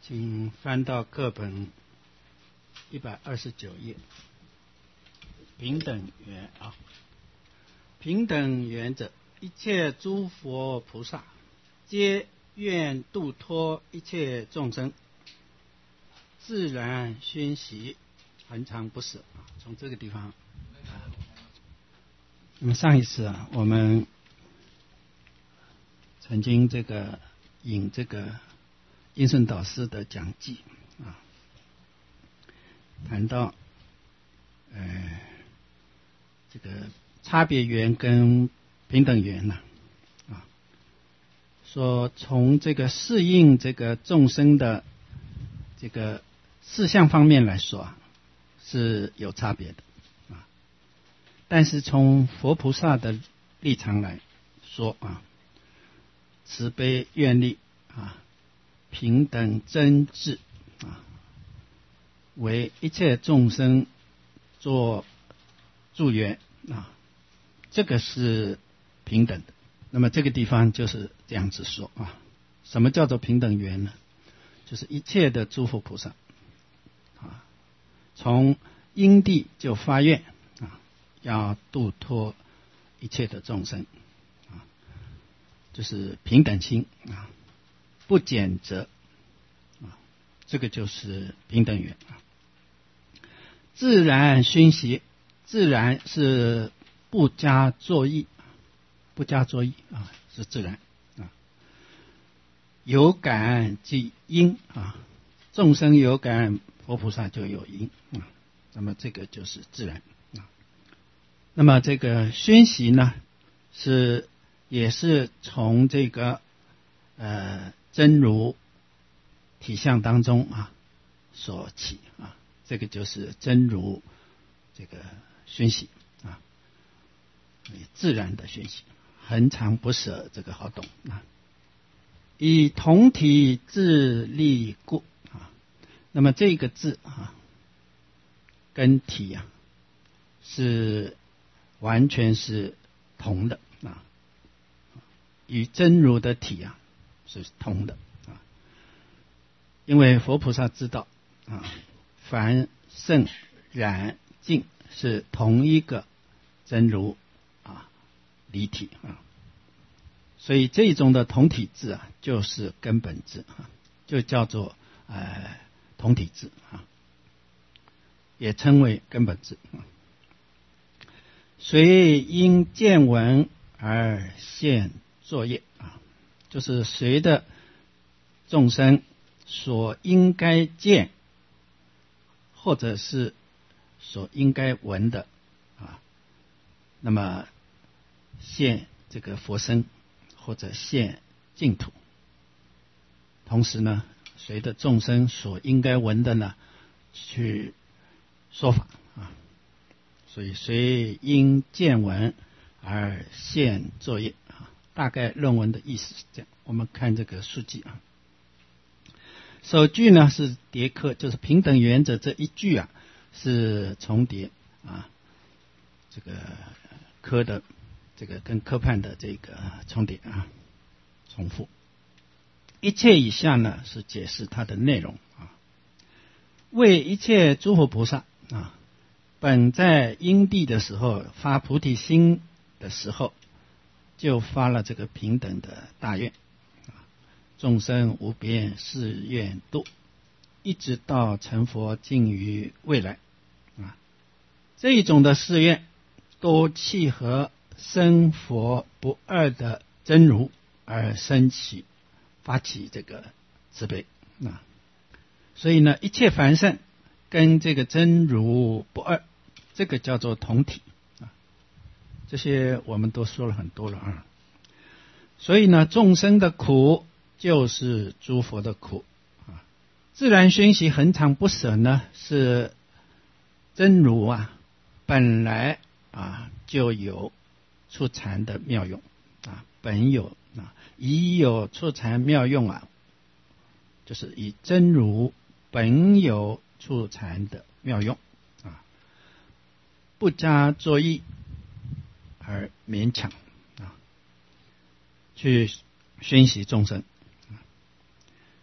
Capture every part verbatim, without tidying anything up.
请翻到课本一百二十九页，平等缘啊，平等缘者，一切诸佛菩萨皆愿度脱一切众生，自然熏习，恒常不舍啊。从这个地方，那么上一次啊，我们曾经这个引这个印顺导师的讲记啊，谈到呃这个差别缘跟平等缘呢啊，说从这个适应这个众生的这个事项方面来说啊，是有差别的啊，但是从佛菩萨的立场来说啊，慈悲愿力啊，平等真智啊，为一切众生做助缘啊，这个是平等的。那么这个地方就是这样子说啊，什么叫做平等缘呢？就是一切的诸佛菩萨啊，从因地就发愿啊，要度脱一切的众生啊，就是平等心啊，不拣择啊，这个就是平等缘啊。自然熏习，自然是不加作意，不加作意啊，是自然啊。有感即因啊，众生有感，佛菩萨就有因啊。那么这个就是自然啊。那么这个熏习呢，是也是从这个呃真如体相当中啊所起啊。这个就是真如这个熏习啊，自然的熏习，恒常不舍，这个好懂啊。以同体自利故啊，那么这个字啊，跟体啊是完全是同的啊，与真如的体啊是同的啊，因为佛菩萨知道啊，凡圣染净是同一个真如啊离体啊，所以这种的同体智啊，就是根本智啊，就叫做呃同体智啊，也称为根本智啊。随因见闻而现作业啊，就是随着众生所应该见或者是所应该闻的啊，那么现这个佛身或者现净土，同时呢，随着众生所应该闻的呢去说法啊，所以随因见闻而现作业啊，大概论文的意思是这样。我们看这个书记啊。首句呢是叠科，就是平等原则这一句啊是重叠啊，这个科的这个跟科判的这个重叠啊，重复。一切以下呢是解释它的内容啊，为一切诸佛菩萨啊，本在因地的时候发菩提心的时候，就发了这个平等的大愿。众生无边誓愿度，一直到成佛尽于未来啊，这一种的誓愿都契合生佛不二的真如而生起发起这个慈悲啊，所以呢，一切凡圣跟这个真如不二，这个叫做同体啊，这些我们都说了很多了啊。所以呢，众生的苦就是诸佛的苦啊，自然熏习恒常不舍呢，是真如啊本来啊就有出禅的妙用啊，本有啊，已有出禅妙用啊，就是以真如本有出禅的妙用啊，不加作意而勉强啊，去熏习众生。那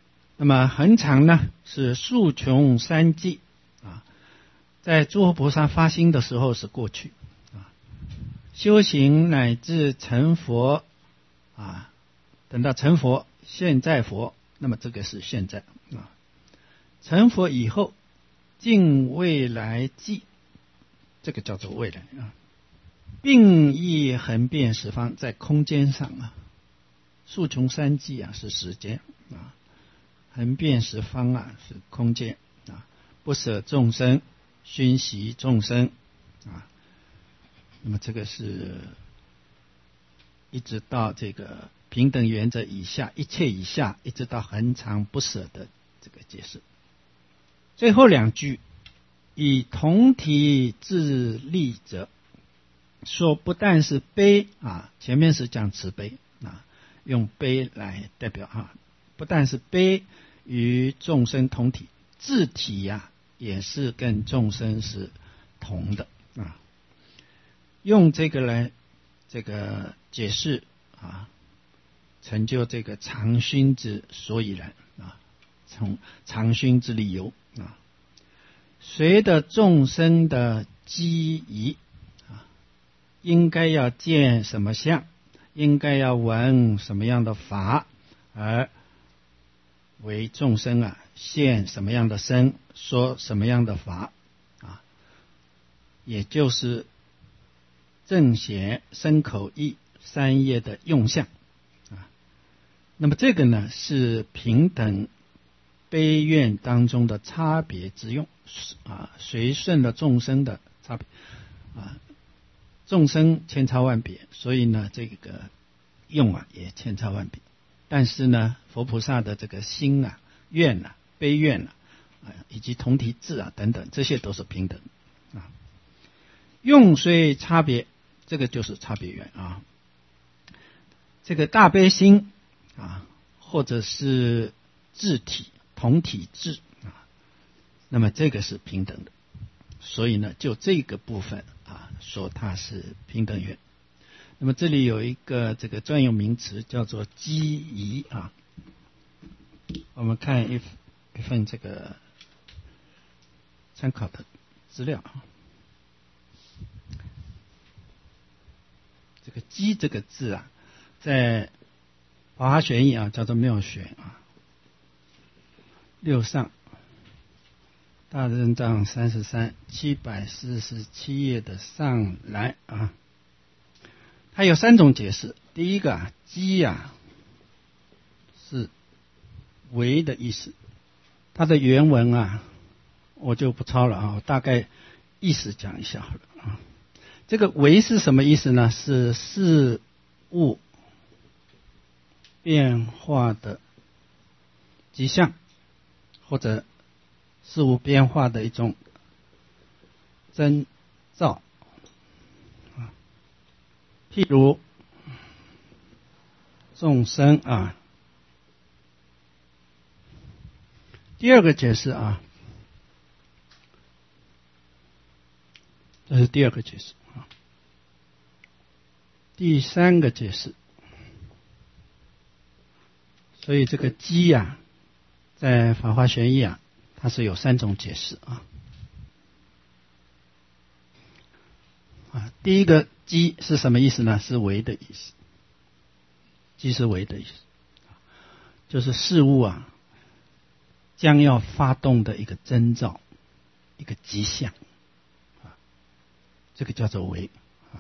那么恒常呢是数穷三际啊，在诸佛菩萨发心的时候是过去啊，修行乃至成佛啊，等到成佛现在佛，那么这个是现在啊，成佛以后尽未来际，这个叫做未来啊，并亦横遍十方，在空间上啊，数穷三际啊是时间啊，横遍十方啊是空间啊，不舍众生，熏习众生啊，那么这个是一直到这个平等原则以下，一切以下，一直到恒常不舍的这个解释。最后两句，以同体自利者，说不但是悲啊，前面是讲慈悲啊，用悲来代表啊，不但是悲与众生同体，自体呀、啊、也是跟众生是同的啊，用这个来这个解释啊，成就这个常熏之所以然啊，从常熏之理由啊，随着众生的机宜啊，应该要见什么相，应该要闻什么样的法，而为众生啊现什么样的身，说什么样的法啊，也就是正显身口意三业的用相啊。那么这个呢是平等悲愿当中的差别之用啊，随顺了众生的差别啊，众生千差万别，所以呢这个用啊也千差万别。但是呢，佛菩萨的这个心啊、愿啊、悲愿啊，啊以及同体智啊等等，这些都是平等啊。用虽差别，这个就是差别愿啊。这个大悲心啊，或者是智体、同体智啊，那么这个是平等的。所以呢，就这个部分啊，说它是平等愿。那么这里有一个这个专用名词叫做机宜啊，我们看一一份这个参考的资料啊。这个机这个字啊，在法华玄义啊叫做妙玄啊，六上大正藏三十三七百四十七页的上来啊。它有三种解释。第一个啊，机啊是为的意思，它的原文啊我就不抄了啊，我大概意思讲一下好了啊。这个为是什么意思呢？是事物变化的迹象，或者事物变化的一种征兆。譬如众生啊，第二个解释啊，这是第二个解释啊。第三个解释，所以这个机啊，在法华玄义啊，它是有三种解释啊。啊，第一个机是什么意思呢？是为的意思。机是为的意思，就是事物啊将要发动的一个征兆，一个迹象啊，这个叫做为啊。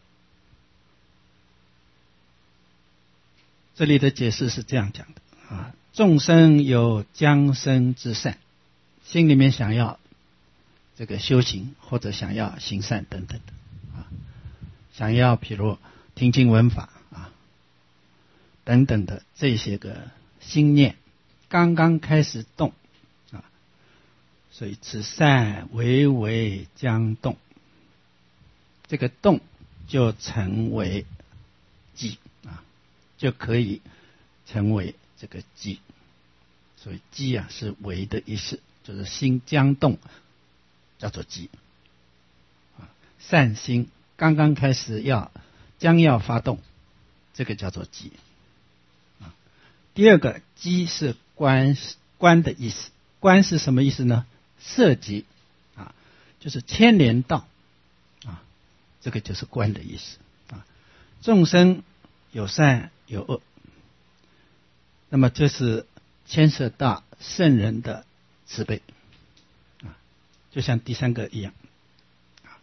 这里的解释是这样讲的啊：众生有将生之善，心里面想要这个修行，或者想要行善等等的。想要譬如听经闻法啊等等的这些个心念刚刚开始动啊，所以此善微微将动，这个动就成为机啊，就可以成为这个机。所以机啊是微的意思，就是心将动叫做机啊，善心刚刚开始要将要发动，这个叫做机啊。第二个机是观观的意思。观是什么意思呢？涉及啊，就是牵连到啊，这个就是观的意思啊。众生有善有恶，那么这是牵涉到圣人的慈悲啊，就像第三个一样啊，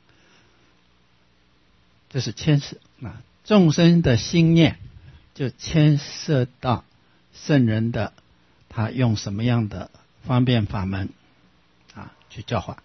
这是牵涉啊，众生的心念就牵涉到圣人的他用什么样的方便法门啊去教化，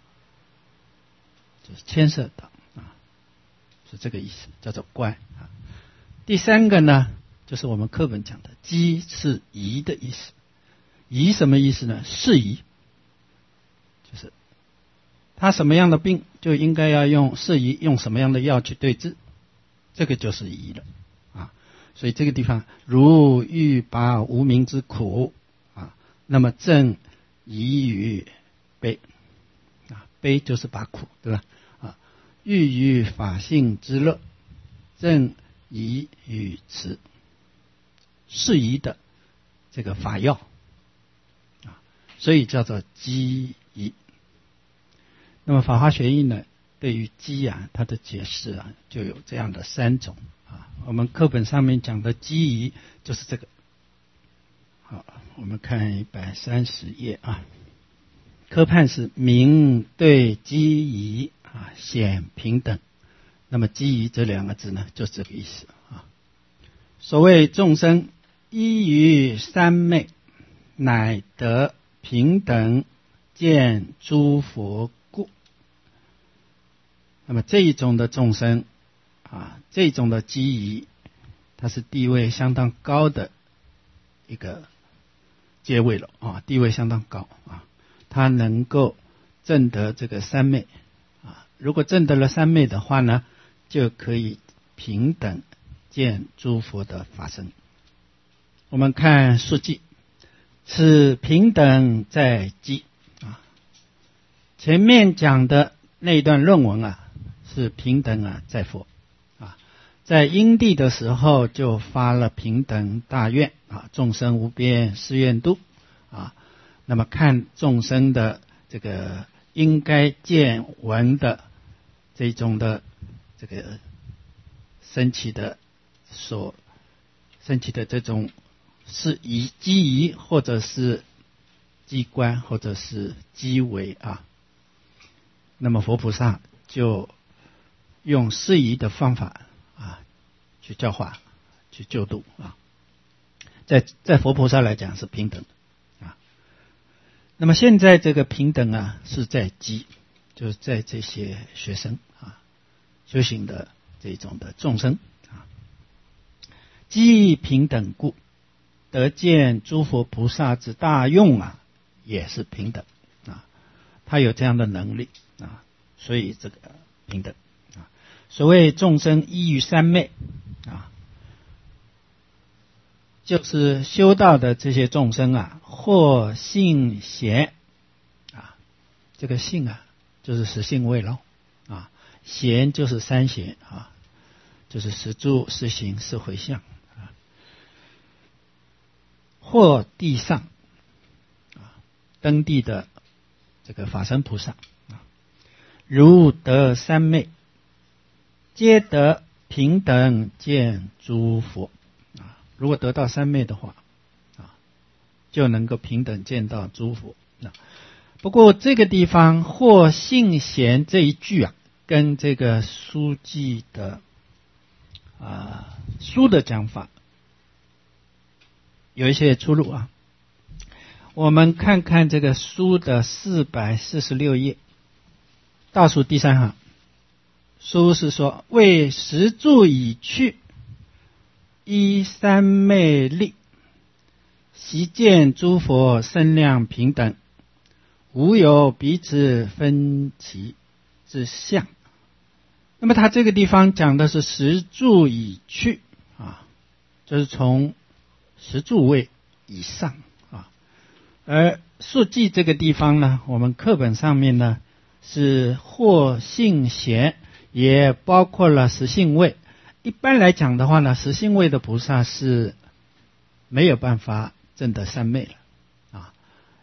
就是牵涉到啊，是这个意思，叫做观啊。第三个呢，就是我们课本讲的机是宜的意思。宜什么意思呢？适宜，就是他什么样的病就应该要用适宜用什么样的药去对治，这个就是宜了啊。所以这个地方如欲拔无明之苦啊，那么正宜于悲啊，悲就是拔苦，对吧？啊，欲于法性之乐，正宜于此，适宜的这个法药啊，所以叫做机宜。那么《法华学义》呢，对于机啊，它的解释啊，就有这样的三种啊。我们课本上面讲的机宜就是这个。好，我们看一百三十页啊。科判是明对机宜啊，显平等。那么机宜这两个字呢，就是这个意思啊。所谓众生依于三昧，乃得平等见诸佛故。那么这一种的众生啊，这种的机宜，它是地位相当高的一个阶位了啊，地位相当高啊，它能够证得这个三昧啊。如果证得了三昧的话呢，就可以平等见诸佛的法身。我们看述记，此平等在机啊。前面讲的那一段论文啊，是平等啊在佛啊。在因地的时候就发了平等大愿啊，众生无边誓愿度啊。那么看众生的这个应该见闻的这种的这个升起的所升起的这种是以机宜或者是机观或者是机为啊，那么佛菩萨就用适宜的方法啊去教化去救度啊，在在佛菩萨来讲是平等啊。那么现在这个平等啊是在机，就是在这些学生啊修行的这种的众生啊，机平等故，得见诸佛菩萨之大用啊，也是平等啊，他有这样的能力啊，所以这个平等啊。所谓众生依于三昧啊，就是修道的这些众生啊，或性贤啊，这个性啊，就是实性位了啊。贤就是三贤啊，就是十住、十行、十回向啊。或地上啊，登地的这个法身菩萨啊，如得三昧，皆得平等见诸佛啊。如果得到三昧的话啊，就能够平等见到诸佛啊。不过这个地方或性贤这一句啊，跟这个书记的啊书的讲法有一些出入啊。我们看看这个书的四百四十六页倒数第三行，书是说为十住已去，依三昧力，悉见诸佛身量平等，无有彼此分歧之相。那么他这个地方讲的是十住已去啊，就是从十住位以上啊。而述记这个地方呢，我们课本上面呢是或性贤，也包括了实性位。一般来讲的话呢，实性位的菩萨是没有办法证得三昧了啊。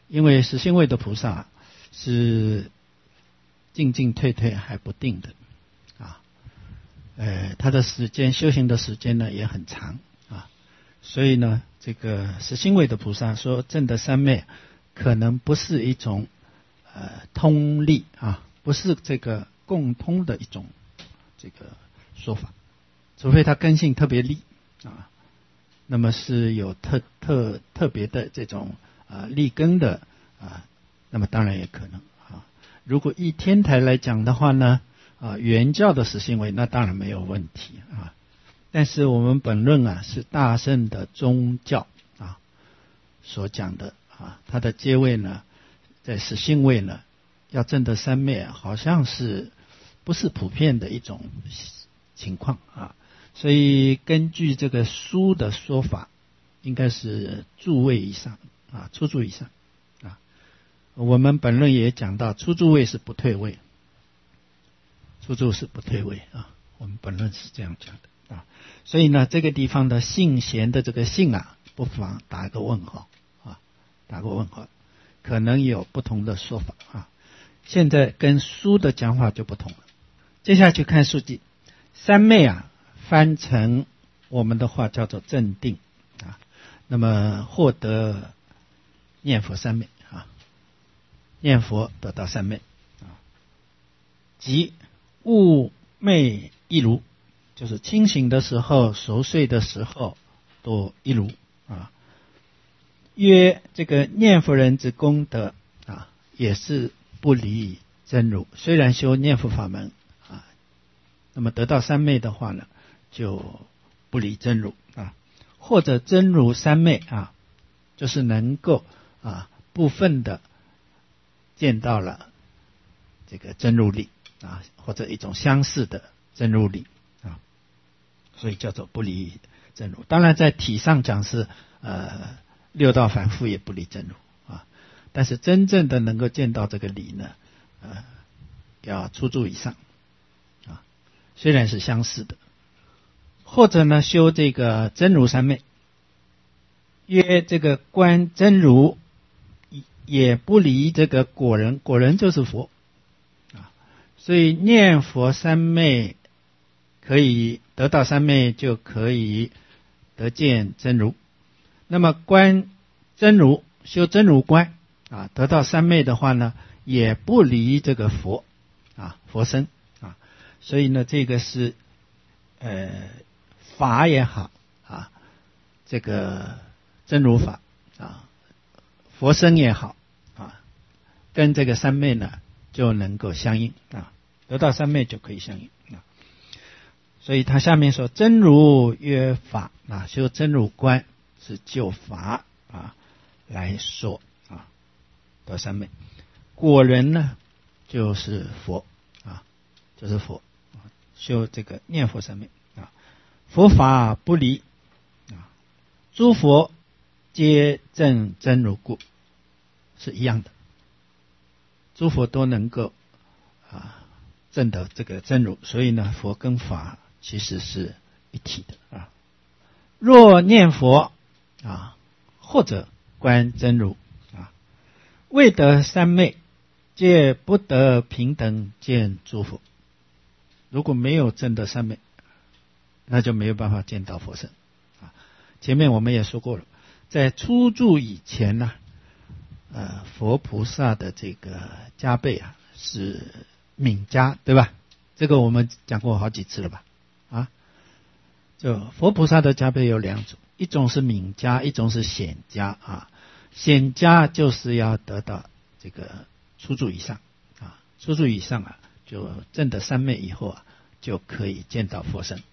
因为实性位的菩萨是进进退退还不定的啊，呃，他的时间修行的时间呢也很长啊，所以呢，这个实性位的菩萨说证得三昧，可能不是一种呃通力啊，不是这个共通的一种这个说法，除非他根性特别利啊，那么是有特特特别的这种啊利根的啊，那么当然也可能啊。如果以天台来讲的话呢，啊原教的实性位那当然没有问题啊，但是我们本论啊是大乘的宗教啊所讲的啊，它的阶位呢，在实性位呢要证得三昧啊，好像是不是普遍的一种情况啊，所以根据这个书的说法，应该是住位以上啊，初住以上啊。我们本论也讲到，初住位是不退位，初住是不退位啊。我们本论是这样讲的啊。所以呢，这个地方的性贤的这个性啊，不妨打一个问号啊，打个问号，可能有不同的说法啊。现在跟书的讲法就不同了。接下去看书记，三昧啊，翻成我们的话叫做正定啊，那么获得念佛三昧啊，念佛得到三昧啊，即悟昧一如，就是清醒的时候、熟睡的时候都一如啊。曰这个念佛人之功德啊，也是不离真如，虽然修念佛法门啊，那么得到三昧的话呢，就不离真如啊，或者真如三昧啊，就是能够啊部分的见到了这个真如力啊，或者一种相似的真如力啊，所以叫做不离真如。当然在体上讲是呃六道凡夫也不离真如啊，但是真正的能够见到这个理呢，呃，要初住以上啊，虽然是相似的。或者呢，修这个真如三昧，约这个观真如，也不离这个果人，果人就是佛啊，所以念佛三昧可以得到三昧，就可以得见真如。那么观真如，修真如观啊，得到三昧的话呢，也不离这个佛啊，佛身啊，所以呢，这个是呃。法也好啊，这个真如法啊，佛身也好啊，跟这个三昧呢就能够相应啊，得到三昧就可以相应啊。所以他下面说真如曰法啊，修真如观是就法啊来说啊，得三昧。果人呢就是佛啊，就是佛啊，修这个念佛三昧。佛法不离啊，诸佛皆证真如故，是一样的。诸佛都能够啊证得这个真如，所以呢，佛跟法其实是一体的啊。若念佛啊，或者观真如啊，未得三昧，皆不得平等见诸佛。如果没有证得三昧，那就没有办法见到佛身啊。前面我们也说过了，在初住以前呢、啊，呃，佛菩萨的这个加倍啊是敏加，对吧？这个我们讲过好几次了吧？啊，就佛菩萨的加倍有两种，一种是敏加，一种是显加啊。显加就是要得到这个初住以上啊，初住以上啊，就证得三昧以后啊，就可以见到佛身。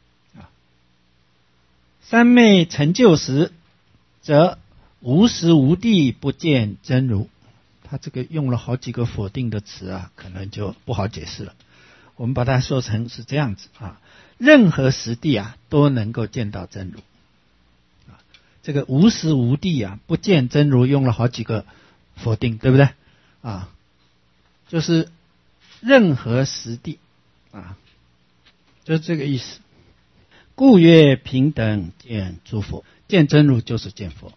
三昧成就时，则无时无地不见真如。他这个用了好几个否定的词啊，可能就不好解释了。我们把它说成是这样子啊，任何时地啊都能够见到真如。啊，这个无时无地啊不见真如，用了好几个否定，对不对？啊，就是任何时地啊，就是这个意思。故曰平等见诸佛，见真如就是见佛。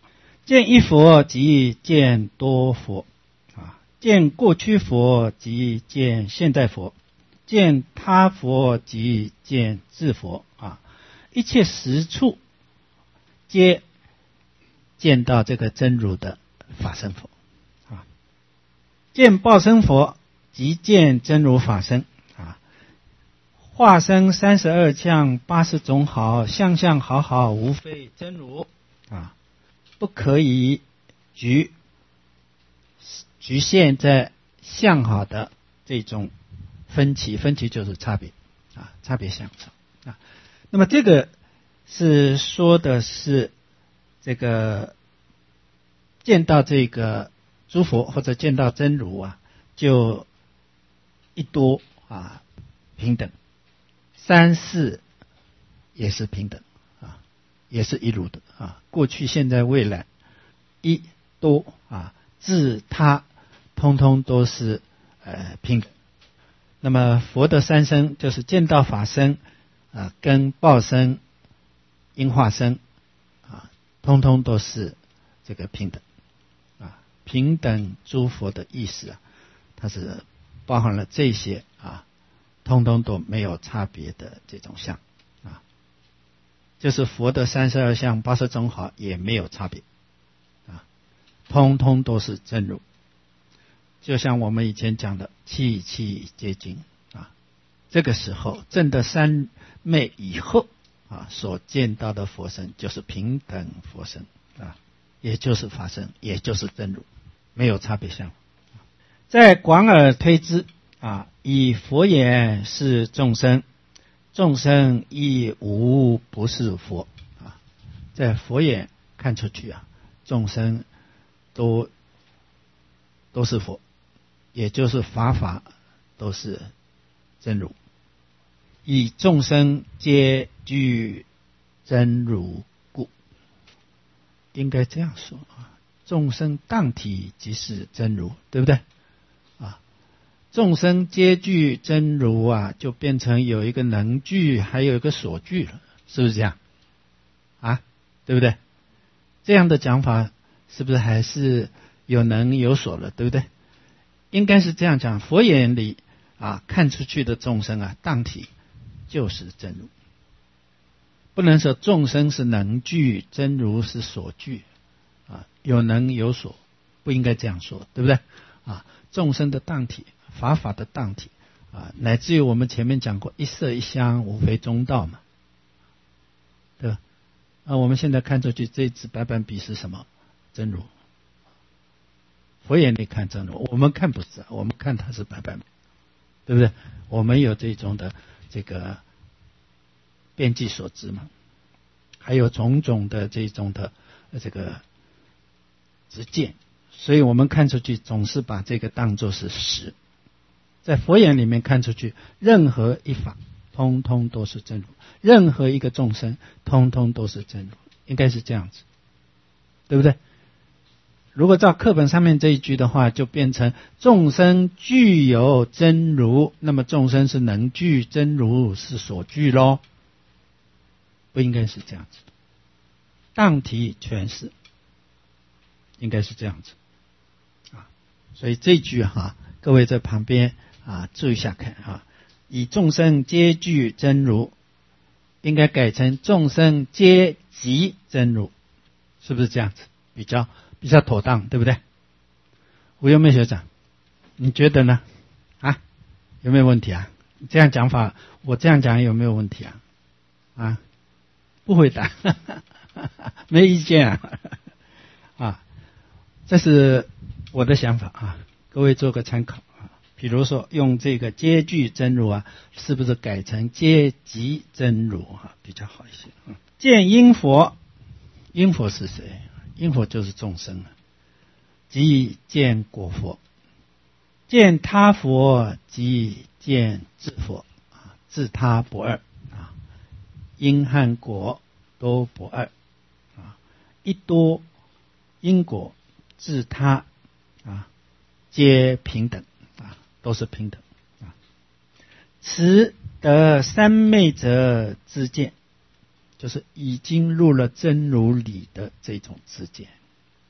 见一佛即见多佛啊，见过去佛即见现在佛，见他佛即见自佛啊，一切实处皆见到这个真如的法身佛啊，见报身佛即见真如法身啊，化身三十二相八十种好，相相好好无非真如啊，不可以局局限在相好的这种分歧，分歧就是差别啊，差别相啊。那么这个是说的是这个见到这个诸佛或者见到真如啊，就一多啊平等，三世也是平等啊，也是一如的啊，过去现在未来一多啊自他通通都是呃平等。那么佛的三身就是见到法身啊跟报身因化身啊通通都是这个平等啊，平等诸佛的意思啊，它是包含了这些啊，通通都没有差别的这种相啊，就是佛的三十二相八十种好也没有差别啊，通通都是真如。就像我们以前讲的气气皆净啊，这个时候证得三昧以后啊，所见到的佛身就是平等佛身啊，也就是法身，也就是真如，没有差别相。在广而推之啊，以佛眼是众生，众生亦无不是佛啊，在佛眼看出去啊，众生都都是佛，也就是法法都是真如，以众生皆具真如故，应该这样说啊，众生当体即是真如，对不对啊？众生皆具真如啊，就变成有一个能具，还有一个所具了，是不是这样啊？对不对？这样的讲法是不是还是有能有所了，对不对？应该是这样讲，佛眼里啊看出去的众生啊，当体就是真如，不能说众生是能具，真如是所具啊，有能有所，不应该这样说，对不对啊？众生的当体，法法的当体啊，乃至于我们前面讲过一色一香无非中道嘛，对吧？啊，我们现在看出去这支白板笔是什么？真如。佛眼里看真如，我们看不是，我们看它是白板笔，对不对？我们有这种的这个遍计所知嘛，还有种种的这种的这个知见，所以我们看出去总是把这个当作是实。在佛眼里面看出去，任何一法通通都是真如，任何一个众生通通都是真如，应该是这样子，对不对？如果照课本上面这一句的话，就变成众生具有真如，那么众生是能具真如是所具咯，不应该是这样子的。当体全是，应该是这样子啊。所以这句哈、啊，各位在旁边啊注意一下看啊，以众生皆具真如，应该改成众生皆即真如，是不是这样子？比较比较妥当，对不对？吴优妹学长，你觉得呢？啊，有没有问题啊？这样讲法，我这样讲有没有问题啊？啊，不回答，没意见啊。啊，这是我的想法啊，各位做个参考啊。比如说用这个皆具真如啊，是不是改成皆即真如啊，比较好一些？嗯，见因佛，因佛是谁？因佛就是众生啊，即见果佛，见他佛即见自佛啊，自他不二啊，因和果都不二啊，一多因果自他啊，皆平等啊，都是平等啊。此得三昧者知见，就是已经入了真如理的这种知见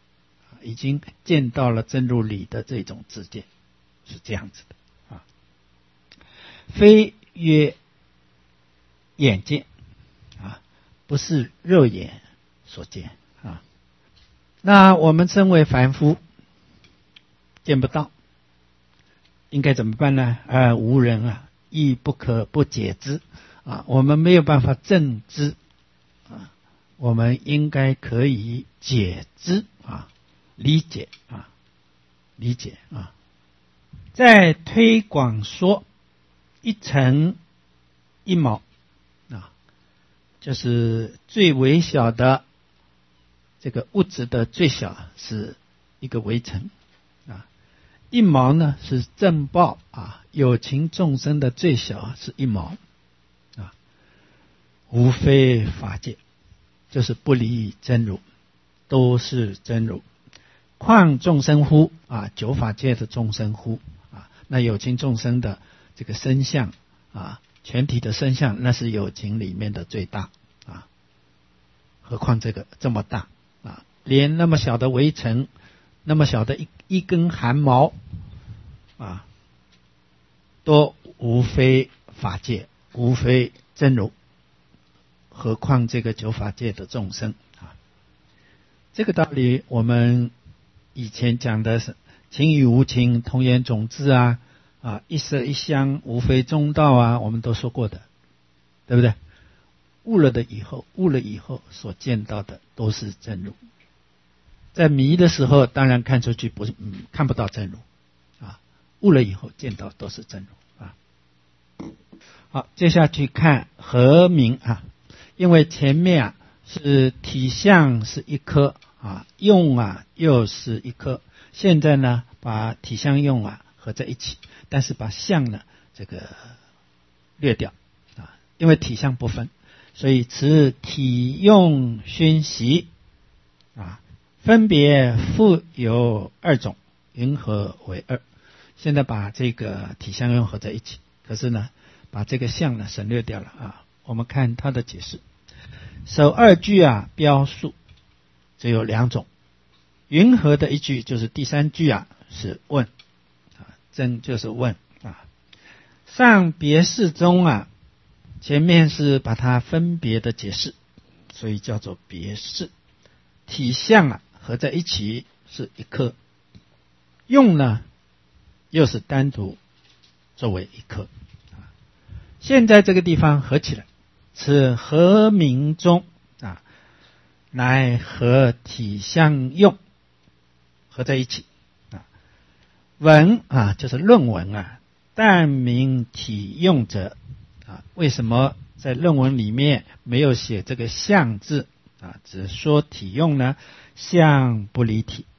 已经见到了真如理的这种知见，是这样子的啊。非曰眼见啊，不是肉眼所见啊。那我们身为凡夫，见不到，应该怎么办呢？啊，无人啊，亦不可不解之啊，我们没有办法证知啊，我们应该可以解知啊，理解啊，理解啊。再推广说，一尘一毛啊，就是最微小的这个物质的最小是一个微尘啊，一毛呢是正报啊，有情众生的最小是一毛啊，无非法界，就是不离真如，都是真如。况众生乎啊，九法界的众生乎啊，那有情众生的这个身相啊，全体的身相，那是有情里面的最大啊，何况这个这么大啊，连那么小的微尘，那么小的一一根汗毛啊，都无非法界，无非真如，何况这个九法界的众生啊？这个道理我们以前讲的是情与无情同源种子啊，啊一色一香无非中道啊，我们都说过的，对不对？悟了的以后，悟了以后所见到的都是真如。在迷的时候，当然看出去不是、嗯、看不到真如啊，悟了以后见到都是真如啊。好，接下去看和名啊，因为前面啊是体相是一颗啊，用啊又是一颗，现在呢把体相用啊合在一起，但是把相呢这个略掉啊，因为体相不分，所以此体用熏习啊，分别复有二种，云何为二？现在把这个体相用合在一起，可是呢把这个相呢省略掉了啊。我们看它的解释，首二句啊标数只有两种，云何的一句就是第三句啊是问啊，真就是问啊。上别释中啊，前面是把它分别的解释，所以叫做别释。体相啊合在一起是一颗，用呢又是单独作为一颗。现在这个地方合起来，此和名中啊，乃和体相用合在一起啊。文啊就是论文啊，但名体用者啊，为什么在论文里面没有写这个相字啊，只说体用呢？相不离体